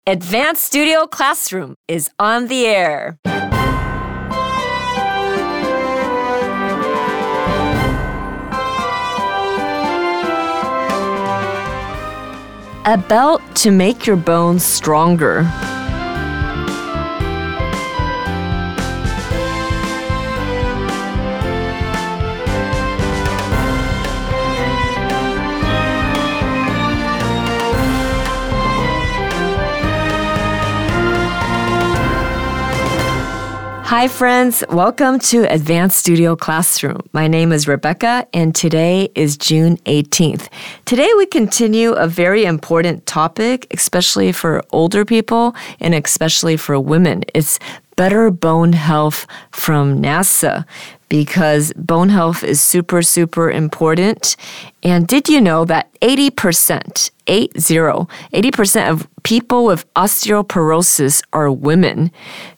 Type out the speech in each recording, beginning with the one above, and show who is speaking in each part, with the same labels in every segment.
Speaker 1: Advanced Studio Classroom is on the air. A belt to make your bones stronger. Hi friends, welcome to Advanced Studio Classroom. My name is Rebecca and today is June 18th. Today we continue a very important topic, especially for older people and especially for women. It's better bone health from NASA because bone health is super, super important. And did you know that 80% of people with osteoporosis are women?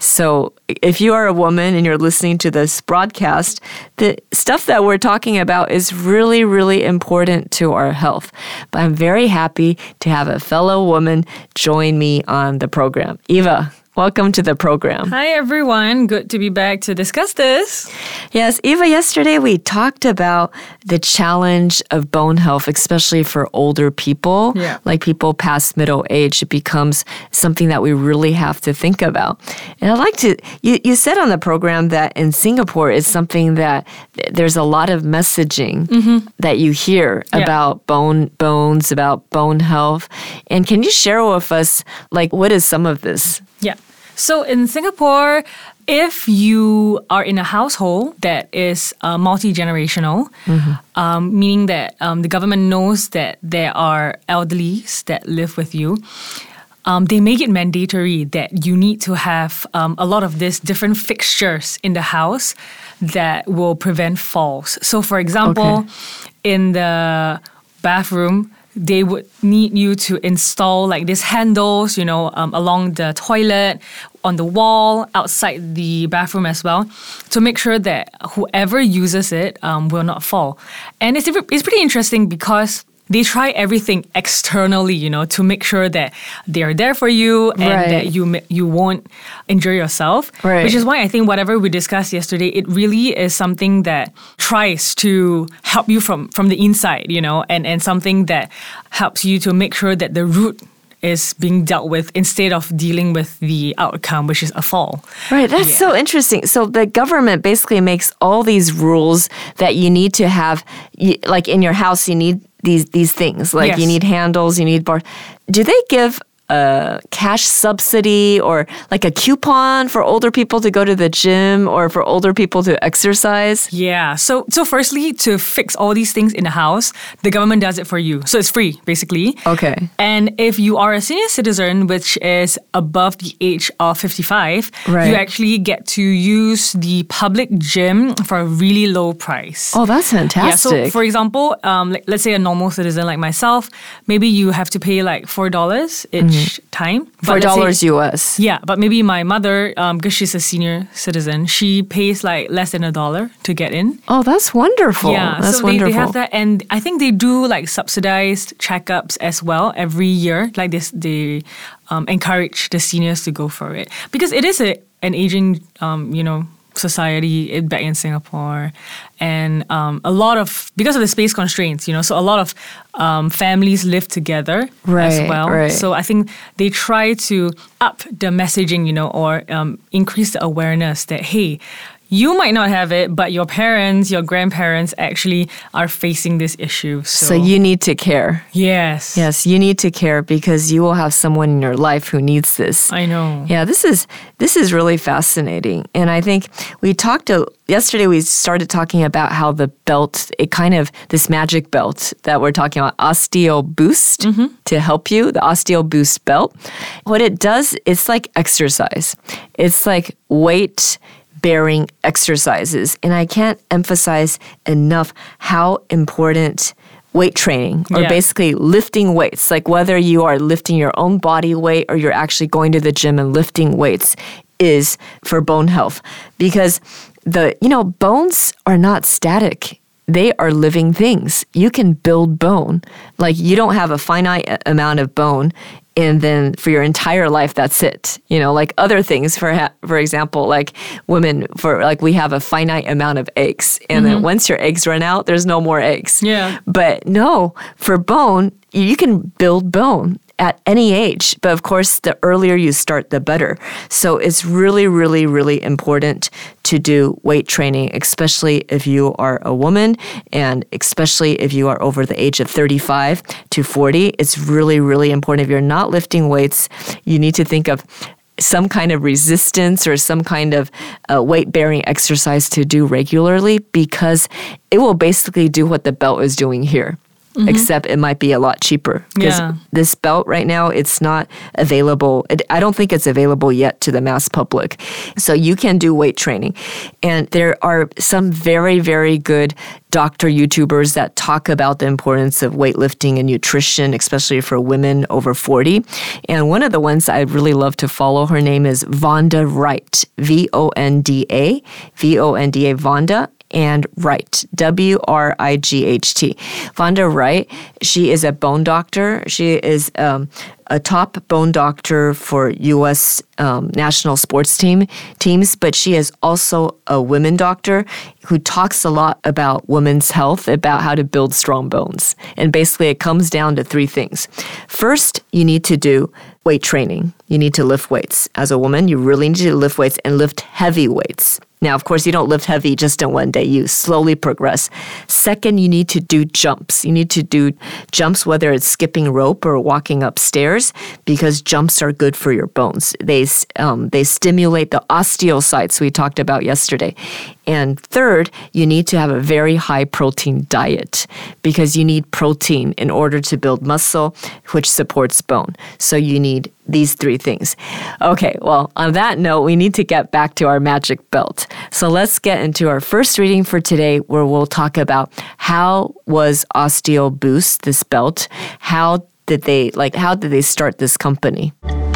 Speaker 1: So if you are a woman and you're listening to this broadcast, the stuff that we're talking about is really, really important to our health. But I'm very happy to have a fellow woman join me on the program. Eva, welcome to the program.
Speaker 2: Hi, everyone. Good to be back to discuss this.
Speaker 1: Yes, Eva, yesterday we talked about the challenge of bone health, especially for older people, like people past middle age. It becomes something that we really have to think about. And I'd like to, you said on the program that in Singapore, it's something that there's a lot of messaging that you hear about bones, about bone health. And can you share with us, like, what is some of this?
Speaker 2: Yeah. So in Singapore, if you are in a household that is multi-generational, meaning that the government knows that there are elderlies that live with you, they make it mandatory that you need to have a lot of these different fixtures in the house that will prevent falls. So for example, in the bathroom, they would need you to install like these handles, along the toilet, on the wall, outside the bathroom as well, to make sure that whoever uses it will not fall. And it's pretty interesting because they try everything externally, to make sure that they are there for you and that you won't injure yourself. Right. Which is why I think whatever we discussed yesterday, it really is something that tries to help you from the inside, and something that helps you to make sure that the root is being dealt with instead of dealing with the outcome, which is a fall.
Speaker 1: Right, that's so interesting. So the government basically makes all these rules that you need to have, like in your house, you need these things. Like you need handles, you need bars. Do they give a cash subsidy or like a coupon for older people to go to the gym or for older people to exercise?
Speaker 2: Yeah. So firstly, to fix all these things in the house, the government does it for you. So it's free, basically.
Speaker 1: Okay.
Speaker 2: And if you are a senior citizen, which is above the age of 55, you actually get to use the public gym for a really low price.
Speaker 1: Oh, that's fantastic.
Speaker 2: Yeah. So for example, let's say a normal citizen like myself, maybe you have to pay like $4 each time.
Speaker 1: $4 US.
Speaker 2: Yeah, but maybe my mother, because she's a senior citizen, she pays like less than $1 to get in.
Speaker 1: Oh, that's wonderful.
Speaker 2: Yeah,
Speaker 1: that's
Speaker 2: so
Speaker 1: wonderful.
Speaker 2: They have that, and I think they do like subsidized checkups as well every year. Like this, they encourage the seniors to go for it because it is an aging, society back in Singapore, and a lot of, because of the space constraints, so a lot of families live together as well. Right. So I think they try to up the messaging, or increase the awareness that, hey, you might not have it, but your parents, your grandparents actually are facing this issue.
Speaker 1: So you need to care.
Speaker 2: Yes.
Speaker 1: Yes, you need to care because you will have someone in your life who needs this.
Speaker 2: I know.
Speaker 1: Yeah, this is really fascinating. And I think yesterday we started talking about how the belt, this magic belt that we're talking about, Osteo Boost, to help you, the Osteo Boost belt. What it does, it's like exercise. It's like weight-bearing exercises. And I can't emphasize enough how important weight training or basically lifting weights, like whether you are lifting your own body weight or you're actually going to the gym and lifting weights, is for bone health. Because bones are not static. They are living things. You can build bone. Like, you don't have a finite amount of bone and then for your entire life, that's it. Like other things, for example, like women, we have a finite amount of eggs. And then once your eggs run out, there's no more eggs.
Speaker 2: Yeah.
Speaker 1: But no, for bone, you can build bone at any age. But of course, the earlier you start, the better. So it's really, really, really important to do weight training, especially if you are a woman and especially if you are over the age of 35 to 40. It's really, really important. If you're not lifting weights, you need to think of some kind of resistance or some kind of weight-bearing exercise to do regularly, because it will basically do what the belt is doing here. Except it might be a lot cheaper. Because this belt right now, it's not available. I don't think it's available yet to the mass public. So you can do weight training. And there are some very, very good doctor YouTubers that talk about the importance of weightlifting and nutrition, especially for women over 40. And one of the ones I'd really love to follow, her name is Vonda Wright, Vonda, Vonda. And Wright, W-R-I-G-H-T. Vonda Wright, she is a bone doctor. She is a top bone doctor for U.S. national sports teams, but she is also a women doctor who talks a lot about women's health, about how to build strong bones. And basically it comes down to three things. First, you need to do weight training. You need to lift weights. As a woman, you really need to lift weights and lift heavy weights. Now, of course, you don't lift heavy just in one day. You slowly progress. Second, you need to do jumps. You need to do jumps, whether it's skipping rope or walking upstairs, because jumps are good for your bones. They stimulate the osteocytes we talked about yesterday. And third, you need to have a very high protein diet, because you need protein in order to build muscle, which supports bone. So you need these three things. Okay, well, on that note, we need to get back to our magic belt. So let's get into our first reading for today, where we'll talk about how was OsteoBoost, this belt, how did they start this company?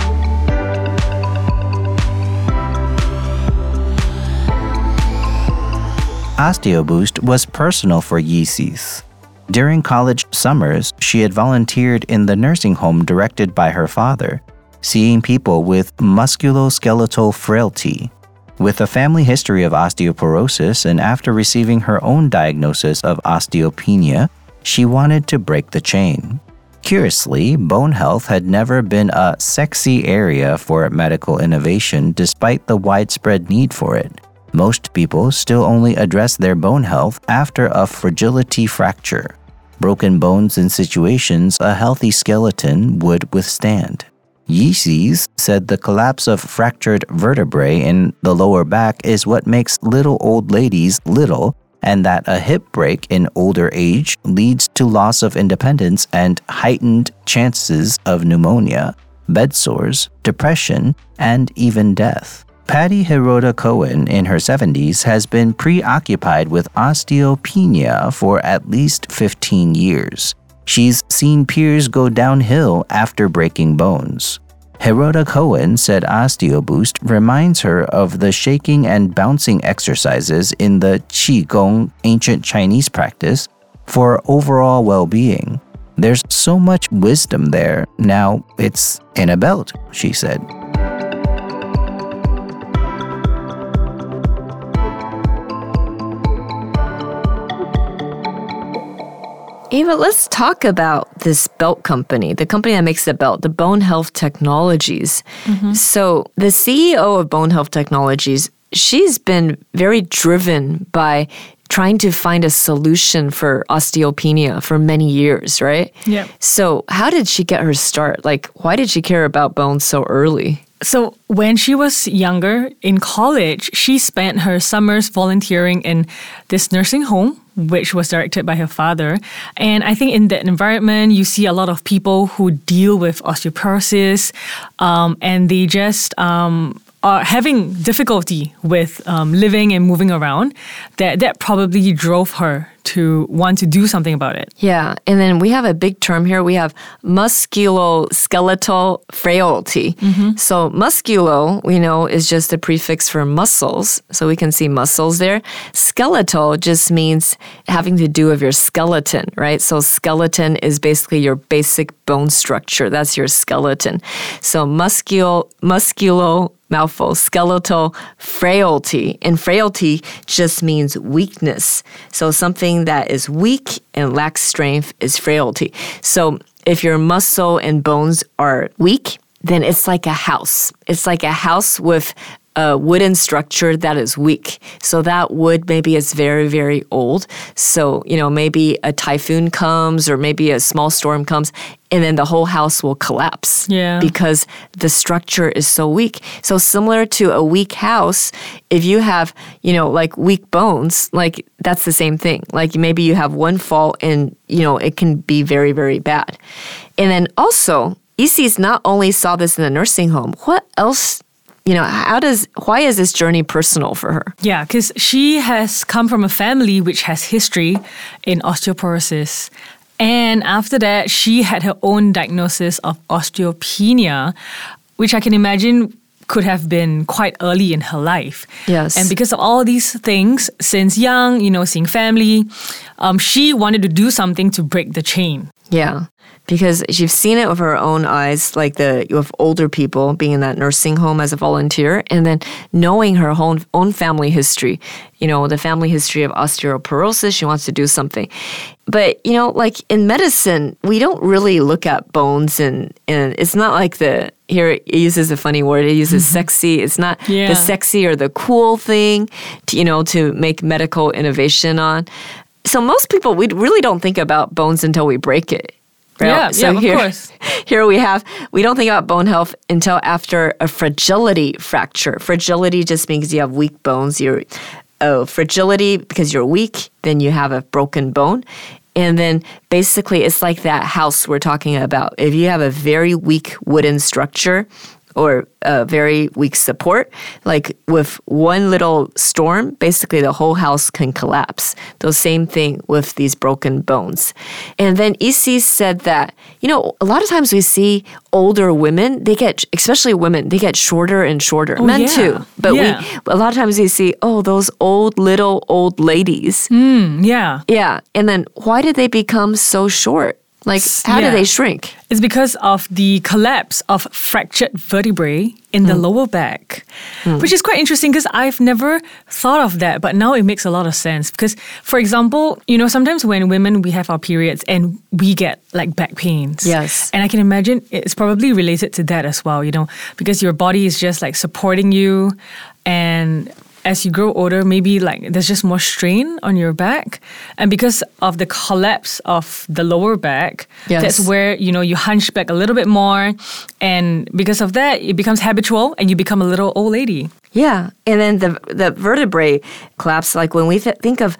Speaker 3: OsteoBoost was personal for Yeesees. During college summers, she had volunteered in the nursing home directed by her father, seeing people with musculoskeletal frailty. With a family history of osteoporosis and after receiving her own diagnosis of osteopenia, she wanted to break the chain. Curiously, bone health had never been a sexy area for medical innovation despite the widespread need for it. Most people still only address their bone health after a fragility fracture, broken bones in situations a healthy skeleton would withstand. Yeesees said the collapse of fractured vertebrae in the lower back is what makes little old ladies little, and that a hip break in older age leads to loss of independence and heightened chances of pneumonia, bed sores, depression, and even death. Patty Hirota Cohen, in her 70s, has been preoccupied with osteopenia for at least 15 years. She's seen peers go downhill after breaking bones. Hirota Cohen said OsteoBoost reminds her of the shaking and bouncing exercises in the Qigong, ancient Chinese practice, for overall well-being. There's so much wisdom there. Now it's in a belt, she said.
Speaker 1: Eva, let's talk about this belt company, the company that makes the belt, the Bone Health Technologies. So the CEO of Bone Health Technologies, she's been very driven by trying to find a solution for osteopenia for many years, right?
Speaker 2: Yeah.
Speaker 1: So how did she get her start? Why did she care about bones so early?
Speaker 2: So when she was younger, in college, she spent her summers volunteering in this nursing home, which was directed by her father. And I think in that environment, you see a lot of people who deal with osteoporosis, and they just are having difficulty with living and moving around. That probably drove her to want to do something about it.
Speaker 1: Yeah, and then we have a big term here. We have musculoskeletal frailty. So musculo, we know, is just a prefix for muscles. So we can see muscles there. Skeletal just means having to do with your skeleton, right? So skeleton is basically your basic bone structure. That's your skeleton. So mouthful, skeletal frailty. And frailty just means weakness. So something that is weak and lacks strength is frailty. So if your muscle and bones are weak, then it's like a house. It's like a house with a wooden structure that is weak. So that wood maybe is very, very old. So, maybe a typhoon comes or maybe a small storm comes and then the whole house will collapse.
Speaker 2: Yeah.
Speaker 1: Because the structure is so weak. So similar to a weak house, if you have, like weak bones, like that's the same thing. Like maybe you have one fall and, it can be very, very bad. And then also, Isis not only saw this in the nursing home, what else why is this journey personal for her?
Speaker 2: Yeah, because she has come from a family which has history in osteoporosis. And after that, she had her own diagnosis of osteopenia, which I can imagine could have been quite early in her life.
Speaker 1: Yes.
Speaker 2: And because of all these things, since young, seeing family, she wanted to do something to break the chain.
Speaker 1: Yeah. Because she's seen it with her own eyes, like with older people being in that nursing home as a volunteer, and then knowing her own family history, the family history of osteoporosis, she wants to do something. But, like in medicine, we don't really look at bones and it's not like here it uses a funny word, it uses sexy. It's not the sexy or the cool thing to make medical innovation on. So most people, we really don't think about bones until we break it. Right?
Speaker 2: Yeah,
Speaker 1: so
Speaker 2: of course.
Speaker 1: Here we don't think about bone health until after a fragility fracture. Fragility just means you have weak bones. Fragility, because you're weak, then you have a broken bone. And then basically it's like that house we're talking about. If you have a very weak wooden structure, or a very weak support, like with one little storm, basically the whole house can collapse. The same thing with these broken bones. And then Isis said that, a lot of times we see older women, especially women, they get shorter and shorter. Men too. But a lot of times we see, those old ladies.
Speaker 2: Yeah.
Speaker 1: Yeah. And then why did they become so short? Like, how do they shrink?
Speaker 2: It's because of the collapse of fractured vertebrae in the lower back, which is quite interesting because I've never thought of that, but now it makes a lot of sense. Because, for example, sometimes when women, we have our periods and we get like back pains.
Speaker 1: Yes.
Speaker 2: And I can imagine it's probably related to that as well, because your body is just like supporting you, and as you grow older, maybe like there's just more strain on your back. And because of the collapse of the lower back, that's where, you hunch back a little bit more. And because of that, it becomes habitual and you become a little old lady.
Speaker 1: Yeah. And then the vertebrae collapse, like when we think of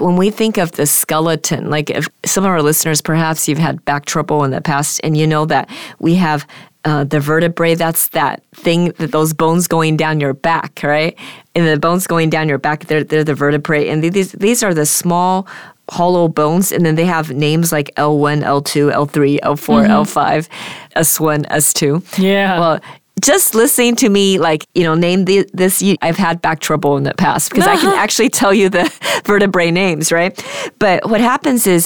Speaker 1: the skeleton, like if some of our listeners, perhaps you've had back trouble in the past and you know that we have the vertebrae, that's that thing, that those bones going down your back, right? And the bones going down your back, they're the vertebrae. And these are the small hollow bones. And then they have names like L1, L2, L3, L4, L5, S1, S2.
Speaker 2: Yeah.
Speaker 1: Well, just listening to me, name this, I've had back trouble in the past because I can actually tell you the vertebrae names, right? But what happens is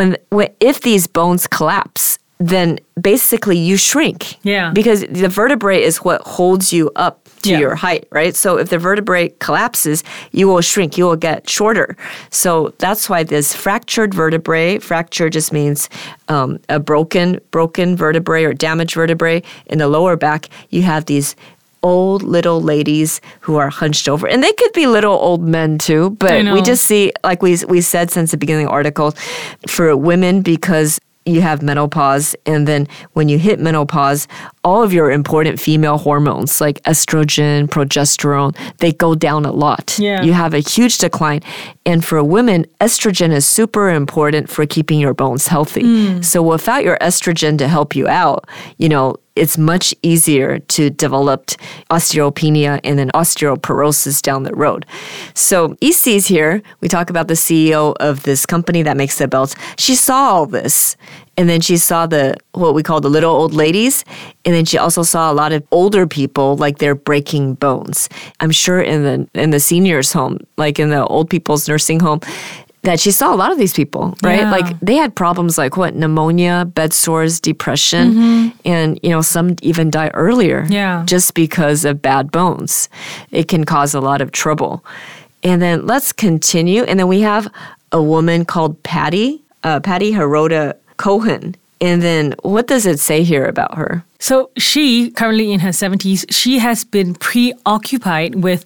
Speaker 1: if these bones collapse, then basically you shrink.
Speaker 2: Yeah.
Speaker 1: Because the vertebrae is what holds you up to your height, right? So if the vertebrae collapses, you will shrink, you will get shorter. So that's why this fractured vertebrae, fracture just means a broken vertebrae or damaged vertebrae in the lower back, you have these old little ladies who are hunched over. And they could be little old men too, but we just see, like we said since the beginning of the article, for women, because you have menopause, and then when you hit menopause, all of your important female hormones like estrogen, progesterone, they go down a lot.
Speaker 2: Yeah.
Speaker 1: You have a huge decline. And for women, estrogen is super important for keeping your bones healthy. So without your estrogen to help you out, it's much easier to develop osteopenia and then osteoporosis down the road. So EC's here. We talk about the CEO of this company that makes the belts. She saw all this. And then she saw what we call the little old ladies. And then she also saw a lot of older people, like they're breaking bones. I'm sure in the seniors' home, like in the old people's nursing home, that she saw a lot of these people, right?
Speaker 2: Yeah.
Speaker 1: Like they had problems like pneumonia, bed sores, depression, and some even die earlier just because of bad bones. It can cause a lot of trouble. And then let's continue. And then we have a woman called Patty Hirota Cohen. And then what does it say here about her?
Speaker 2: So she, currently in her 70s, she has been preoccupied with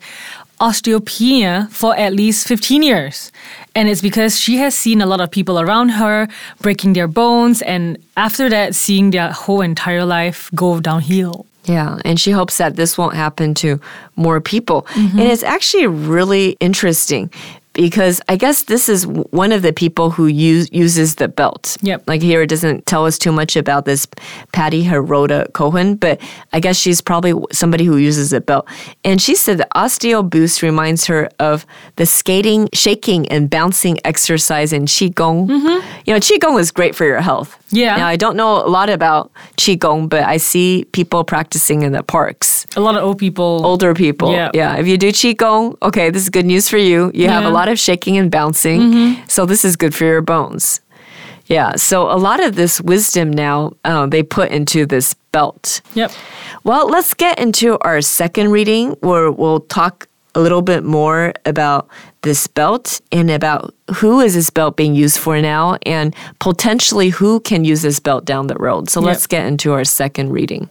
Speaker 2: osteopenia for at least 15 years. And it's because she has seen a lot of people around her breaking their bones and after that seeing their whole entire life go downhill.
Speaker 1: Yeah, and she hopes that this won't happen to more people. And it's actually really interesting because I guess this is one of the people who uses the belt.
Speaker 2: Yep.
Speaker 1: Like here, it doesn't tell us too much about this Patty Hirota Cohen, but I guess she's probably somebody who uses a belt. And she said the Osteo Boost reminds her of the skating, shaking, and bouncing exercise in Qigong. Qigong is great for your health.
Speaker 2: Yeah.
Speaker 1: Now, I don't know a lot about Qigong, but I see people practicing in the parks.
Speaker 2: A lot of old people.
Speaker 1: Older people.
Speaker 2: Yeah.
Speaker 1: Yeah. If you do Qigong, okay, this is good news for you. You have a lot of shaking and bouncing. So this is good for your bones. Yeah. So a lot of this wisdom now they put into this belt.
Speaker 2: Yep.
Speaker 1: Well, let's get into our second reading where we'll talk a little bit more about this belt and about who is this belt being used for now and potentially who can use this belt down the road. So let's get into our second reading.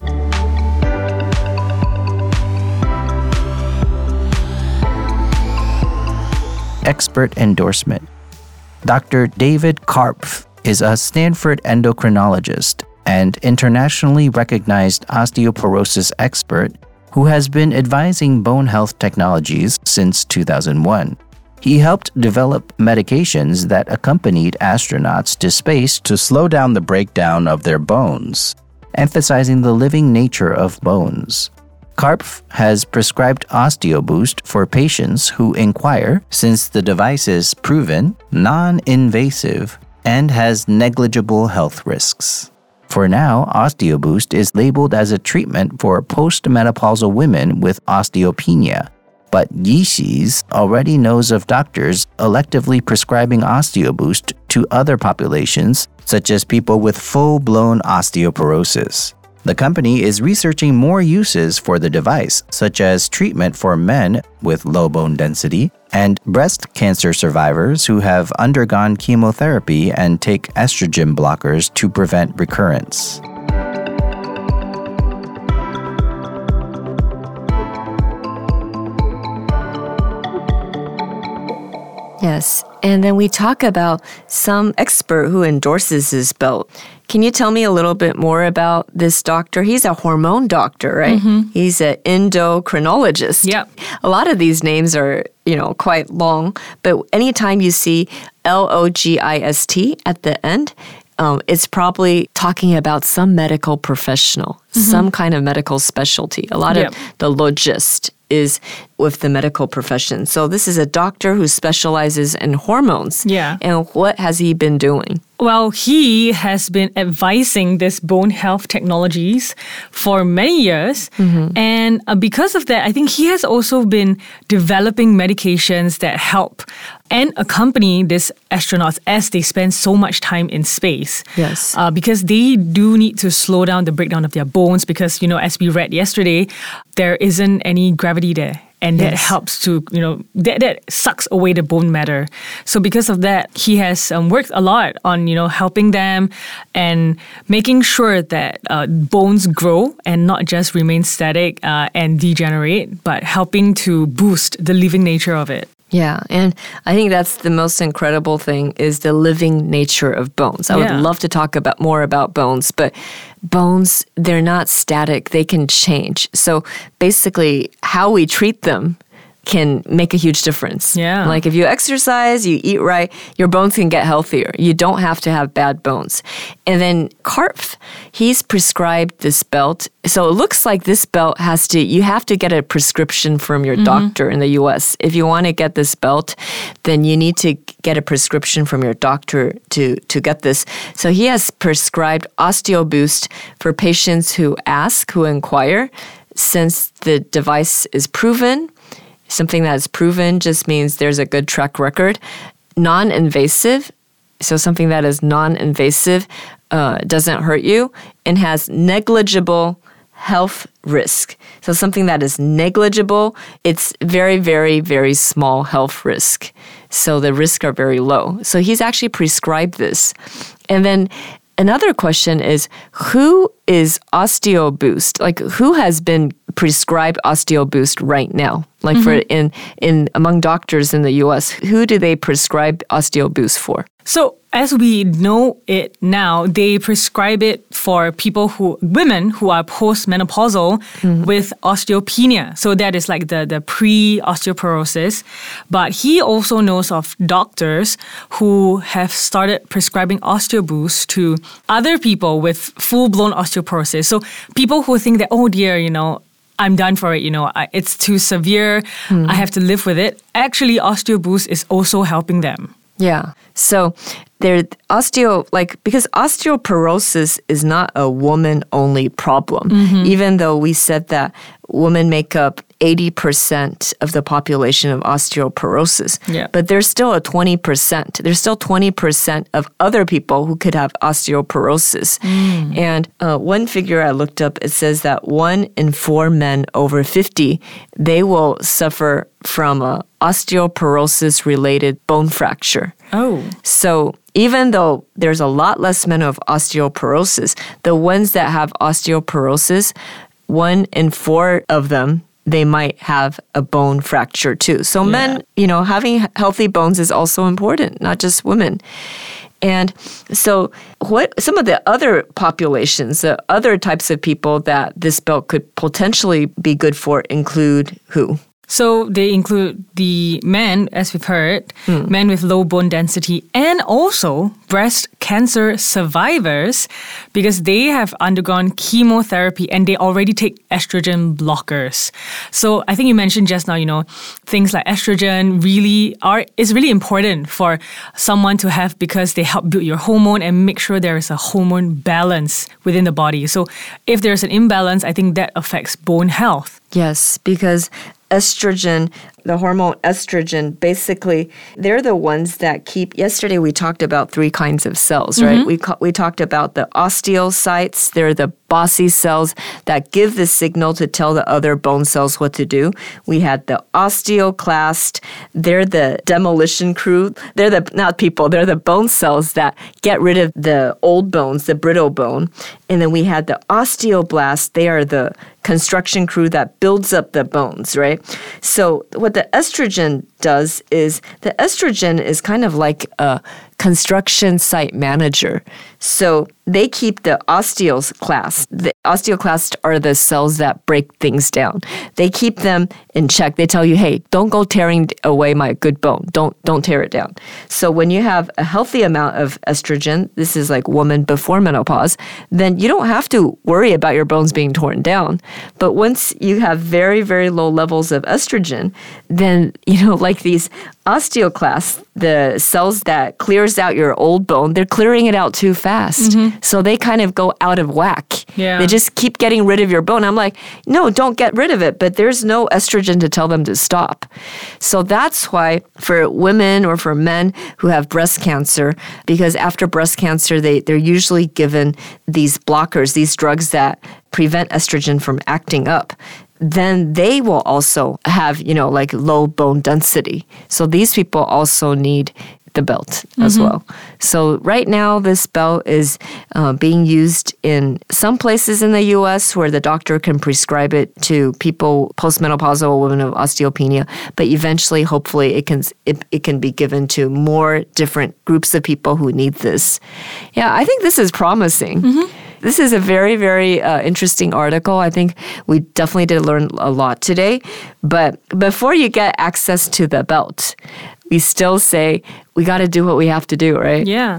Speaker 3: Expert endorsement. Dr. David Karpf is a Stanford endocrinologist and internationally recognized osteoporosis expert who has been advising bone health technologies since 2001. He helped develop medications that accompanied astronauts to space to slow down the breakdown of their bones, emphasizing the living nature of bones. Karpf has prescribed OsteoBoost for patients who inquire since the device is proven, non-invasive, and has negligible health risks. For now, OsteoBoost is labeled as a treatment for postmenopausal women with osteopenia, but Yixis already knows of doctors electively prescribing OsteoBoost to other populations, such as people with full-blown osteoporosis. The company is researching more uses for the device, such as treatment for men with low bone density and breast cancer survivors who have undergone chemotherapy and take estrogen blockers to prevent recurrence.
Speaker 1: Yes, and then we talk about some expert who endorses this belt. Can you tell me a little bit more about this doctor? He's a hormone doctor, right? He's an endocrinologist.
Speaker 2: Yep.
Speaker 1: A lot of these names are, quite long, but anytime you see LOGIST at the end, it's probably talking about some medical professional, some kind of medical specialty. A lot of the logist is with the medical profession. So this is a doctor who specializes in hormones.
Speaker 2: Yeah.
Speaker 1: And what has he been doing?
Speaker 2: Well, he has been advising this bone health technologies for many years. And because of that, I think he has also been developing medications that help and accompany these astronauts as they spend so much time in space.
Speaker 1: Yes.
Speaker 2: Because they do need to slow down the breakdown of their bones because, as we read yesterday, there isn't any gravity there. And that helps to, that sucks away the bone matter. So because of that, he has worked a lot on, helping them and making sure that bones grow and not just remain static and degenerate, but helping to boost the living nature of it.
Speaker 1: Yeah, and I think that's the most incredible thing is the living nature of bones. I would love to talk more about bones, but bones, they're not static. They can change. So basically, how we treat them can make a huge difference.
Speaker 2: Yeah.
Speaker 1: Like if you exercise, you eat right, your bones can get healthier. You don't have to have bad bones. And then Karpf, he's prescribed this belt. So it looks like this belt you have to get a prescription from your doctor in the US. If you want to get this belt, then you need to get a prescription from your doctor to get this. So he has prescribed OsteoBoost for patients who inquire. Since the device is proven, something that is proven just means there's a good track record. Non-invasive, so something that is non-invasive doesn't hurt you and has negligible health risk. So something that is negligible, it's very, very, very small health risk. So the risks are very low. So he's actually prescribed this. And then another question is, who is OsteoBoost? Like, who has been prescribed OsteoBoost right now? Like for in among doctors in the US, who do they prescribe OsteoBoost for?
Speaker 2: So as we know it now, they prescribe it for women who are postmenopausal with osteopenia. So that is like the pre-osteoporosis. But he also knows of doctors who have started prescribing OsteoBoost to other people with full-blown osteoporosis. So people who think that, oh dear, I'm done for it, it's too severe, I have to live with it. Actually, OsteoBoost is also helping them.
Speaker 1: Yeah. So because osteoporosis is not a woman-only problem, even though we said that women make up 80% of the population of osteoporosis.
Speaker 2: Yeah.
Speaker 1: But there's still 20%. There's still 20% of other people who could have osteoporosis. And one figure I looked up, it says that 1 in 4 men over 50, they will suffer from a osteoporosis-related bone fracture.
Speaker 2: Oh.
Speaker 1: So even though there's a lot less men who have osteoporosis, the ones that have osteoporosis, 1 in 4 of them, they might have a bone fracture too. So men, having healthy bones is also important, not just women. And so some of the other populations, the other types of people that this belt could potentially be good for include who?
Speaker 2: So they include the men, as we've heard, men with low bone density, and also breast cancer survivors, because they have undergone chemotherapy and they already take estrogen blockers. So I think you mentioned just now, things like estrogen is really important for someone to have because they help build your hormone and make sure there is a hormone balance within the body. So if there's an imbalance, I think that affects bone health.
Speaker 1: Yes, because estrogen, the hormone estrogen, basically, they're the ones that keep. Yesterday, we talked about 3 kinds of cells, right? We talked about the osteocytes. They're the bossy cells that give the signal to tell the other bone cells what to do. We had the osteoclast. They're the demolition crew. They're the bone cells that get rid of the old bones, the brittle bone. And then we had the osteoblast. They are the construction crew that builds up the bones, right? So what the estrogen does is the estrogen is kind of like a construction site manager. So they keep the osteoclast. The osteoclasts are the cells that break things down. They keep them in check. They tell you, hey, don't go tearing away my good bone. Don't tear it down. So when you have a healthy amount of estrogen, this is like woman before menopause, then you don't have to worry about your bones being torn down. But once you have very, very low levels of estrogen, then, like these osteoclasts, the cells that clears out your old bone, they're clearing it out too fast. So they kind of go out of whack.
Speaker 2: Yeah.
Speaker 1: They just keep getting rid of your bone. I'm like, no, don't get rid of it. But there's no estrogen to tell them to stop. So that's why for women or for men who have breast cancer, because after breast cancer, they're usually given these blockers, these drugs that prevent estrogen from acting up, then they will also have, like low bone density. So these people also need the belt as well. So right now, this belt is being used in some places in the U.S. where the doctor can prescribe it to people postmenopausal women of osteopenia, but eventually, hopefully, it can be given to more different groups of people who need this. Yeah, I think this is promising. This is a very, very interesting article. I think we definitely did learn a lot today. But before you get access to the belt, we still say we got to do what we have to do, right?
Speaker 2: Yeah.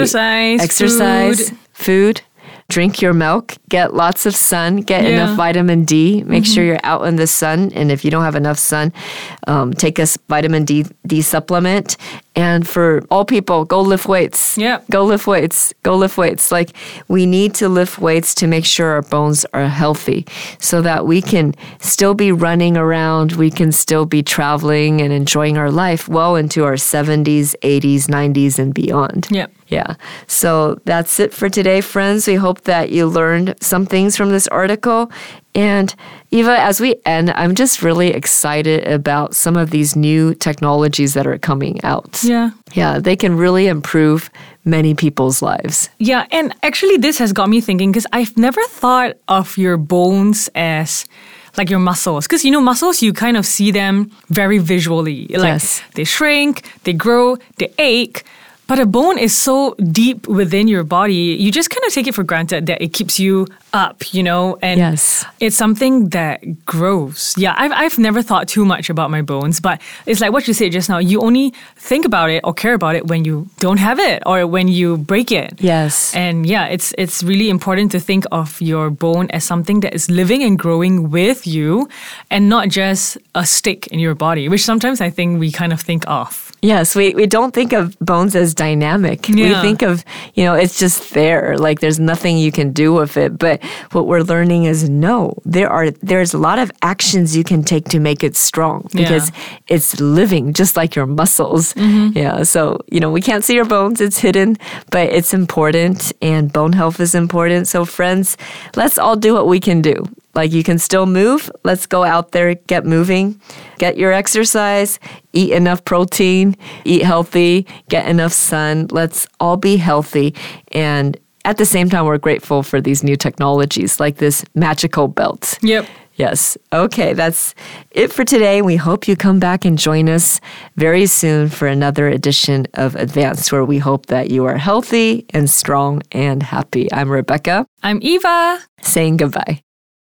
Speaker 2: Exercise,
Speaker 1: food, drink your milk, get lots of sun, get enough vitamin D. Make sure you're out in the sun. And if you don't have enough sun, take a vitamin D supplement. And for all people, go lift weights.
Speaker 2: Yeah.
Speaker 1: Go lift weights. Go lift weights. Like, we need to lift weights to make sure our bones are healthy so that we can still be running around. We can still be traveling and enjoying our life well into our 70s, 80s, 90s, and beyond.
Speaker 2: Yeah.
Speaker 1: Yeah. So that's it for today, friends. We hope that you learned some things from this article. And Eva, as we end, I'm just really excited about some of these new technologies that are coming out.
Speaker 2: Yeah.
Speaker 1: Yeah, they can really improve many people's lives.
Speaker 2: Yeah, and actually this has got me thinking because I've never thought of your bones as like your muscles. Because, muscles, you kind of see them very visually. Like they shrink, they grow, they ache. But a bone is so deep within your body, you just kind of take it for granted that it keeps you up, and it's something that grows. Yeah, I've never thought too much about my bones, but it's like what you said just now, you only think about it or care about it when you don't have it or when you break it.
Speaker 1: Yes.
Speaker 2: And yeah, it's really important to think of your bone as something that is living and growing with you and not just a stick in your body, which sometimes I think we kind of think of.
Speaker 1: Yes, we don't think of bones as dynamic.
Speaker 2: Yeah.
Speaker 1: We think of, it's just there. Like, there's nothing you can do with it. But what we're learning is no, there's a lot of actions you can take to make it strong because it's living just like your muscles. Yeah, so, we can't see your bones. It's hidden, but it's important, and bone health is important. So friends, let's all do what we can do. Like, you can still move. Let's go out there, get moving, get your exercise, eat enough protein, eat healthy, get enough sun. Let's all be healthy. And at the same time, we're grateful for these new technologies like this magical belt.
Speaker 2: Yep.
Speaker 1: Yes. Okay, that's it for today. We hope you come back and join us very soon for another edition of Advanced, where we hope that you are healthy and strong and happy. I'm Rebecca.
Speaker 2: I'm Eva.
Speaker 1: Saying goodbye.